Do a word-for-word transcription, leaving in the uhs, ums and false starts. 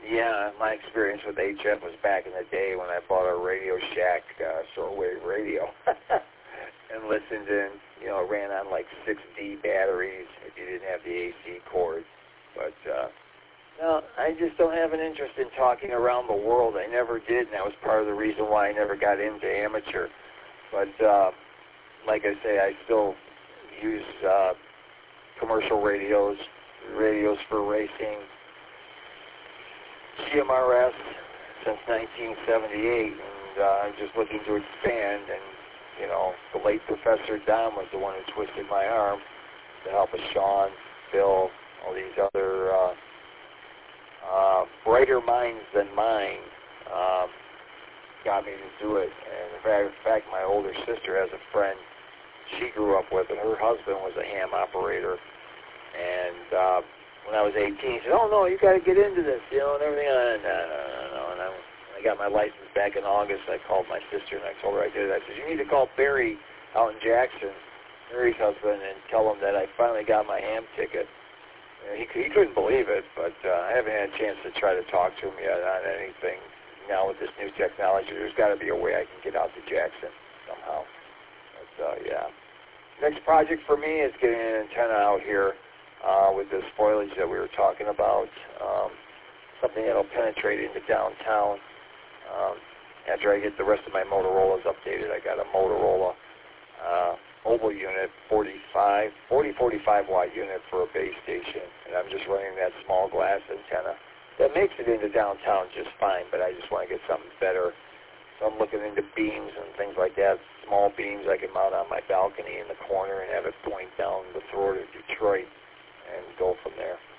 Yeah, my experience with H F was back in the day when I bought a Radio Shack uh, shortwave radio and listened in. You know, it ran on like six D batteries if you didn't have the A C cord. But, uh, no, I just don't have an interest in talking around the world. I never did, and that was part of the reason why I never got into amateur. But, uh, like I say, I still use uh, commercial radios, radios for racing, C M R S since nineteen seventy-eight, and uh, I'm just looking to expand. And, you know, the late Professor Don was the one who twisted my arm to help us, Sean, Bill, all these other uh, uh, brighter minds than mine um, got me to do it. And in fact, in fact, my older sister has a friend she grew up with, and her husband was a ham operator. And uh, when I was eighteen, he said, "Oh no, you got to get into this, you know," and everything. Uh, no, no, no, no. And I, when I got my license back in August, I called my sister and I told her I did it. I said, "You need to call Barry out in Jackson, Mary's husband, and tell him that I finally got my ham ticket." And he he couldn't believe it, but uh, I haven't had a chance to try to talk to him yet on anything. Now with this new technology, there's got to be a way I can get out to Jackson somehow. But uh, yeah, next project for me is getting an antenna out here. Uh, with this foliage that we were talking about, um, something that will penetrate into downtown. Um, after I get the rest of my Motorola's updated, I got a Motorola uh, mobile unit, forty-five, forty, forty-five watt unit for a base station, and I'm just running that small glass antenna. That makes it into downtown just fine, but I just want to get something better. So I'm looking into beams and things like that, small beams I can mount on my balcony in the corner and have it point down the throat of Detroit and go from there.